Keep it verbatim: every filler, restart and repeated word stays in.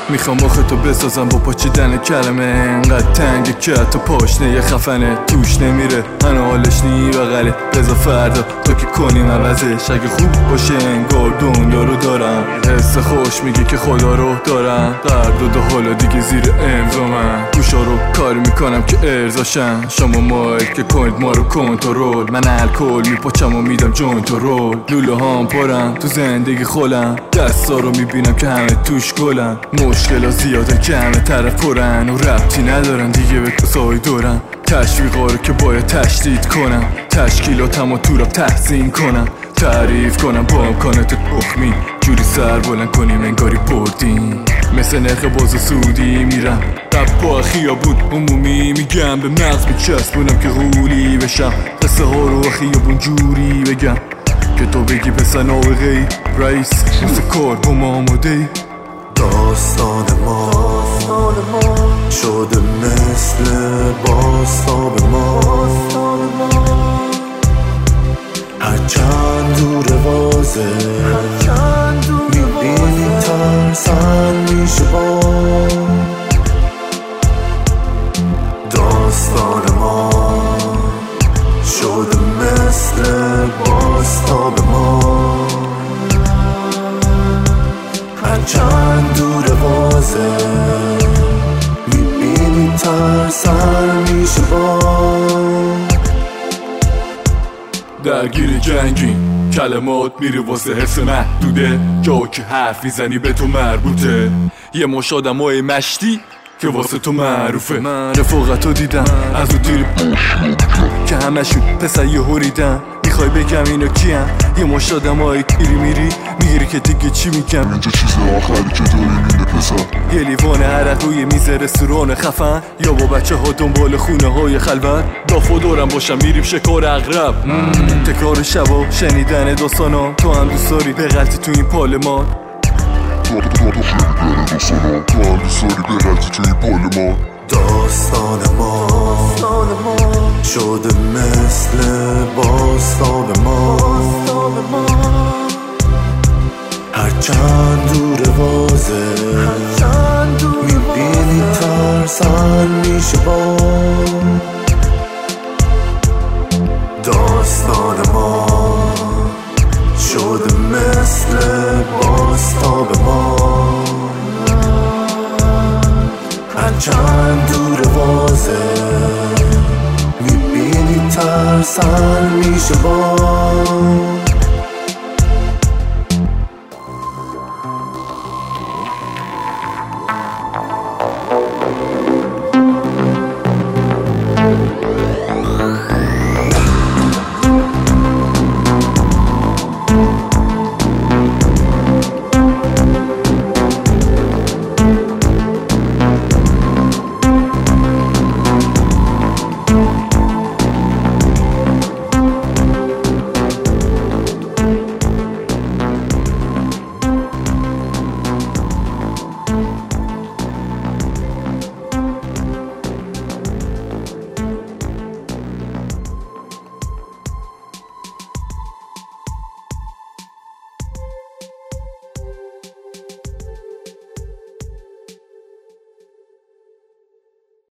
میخوام آخه بسازم با پاچیدن کلمه، انقدر تنگه که حتی پاشنه یه خفنه توش نمیره، هنو حالش نی بغله. بذار فردا تو که کنیم عوضش، اگه خوب باشه انگار دنیا رو دارم. حس خوش میگه که خدا رو دارم، قرارداد حالا دیگه زیر امضا من. گوشا رو کار میکنم که ارزاشن، شما مایل که کنید ما رو کنترل. من الکل میپاچم و میدم جوینت و رول. لوله هام پرم تو زندگی خولم، دستا رو میبینم که همه توش گلن. مشکل ها زیاده که همه طرف پرن و ربطی ندارن دیگه به کسای دورن. تشویقا رو که باید تشدید کنم، تشکیلاتم و تو را تحسین کنم. تعریف کنم با امکانات تخمی، جوری سر بلند کنیم انگاری بردیم. مثل نرخ باز سودی میرم قبا خیابون عمومی، میگم به مغز میچسبونم که غولی بشم. قصه ها رو خیابون جوری بگم که تو بگی پس نابغه‌ای رئیس روز کار با ما آماده ای. داستان ما شده مثل باستاب ما، هرچند دور وازه میبینی ترسن میشه با. داستان ما شده مثل باستاب ما، هرچند دور وازه میبینی ترسن میشه با. درگیر جنگی کلمات میره واسه حس محدوده، جا که حرف میزنی به تو مربوطه. یه مش آدمای مشتی که واسه تو معروفه. من رفاقتو دیدم از اون دیر که همشون پسر یه هوریدن. میخوای بگم اینا کیم؟ یه مش آدمای کیری میری میگیری که دیگه چی میگم. اینجا چیز آخری که داری مینه پسر، یه لیوان عرق روی میز رستوران خفن، یا با بچه ها دنبال خونه های خلوت. داف و دورم باشم میریم شکار اغرب. تکرار شبا شنیدن داستانا، تو هم دوست داری بغلطی تو این پارلمان. تو تو تو شنیدن داستانا، تو هم دوست داری بغلطی تو این پارلمان. داستان ما شده مثل باستاب ما، هرچند دور وازه میبینی ترسن میشه با. داستان ما شده مثل باستاب ما، هرچند دور وازه میبینی ترسن میشه با.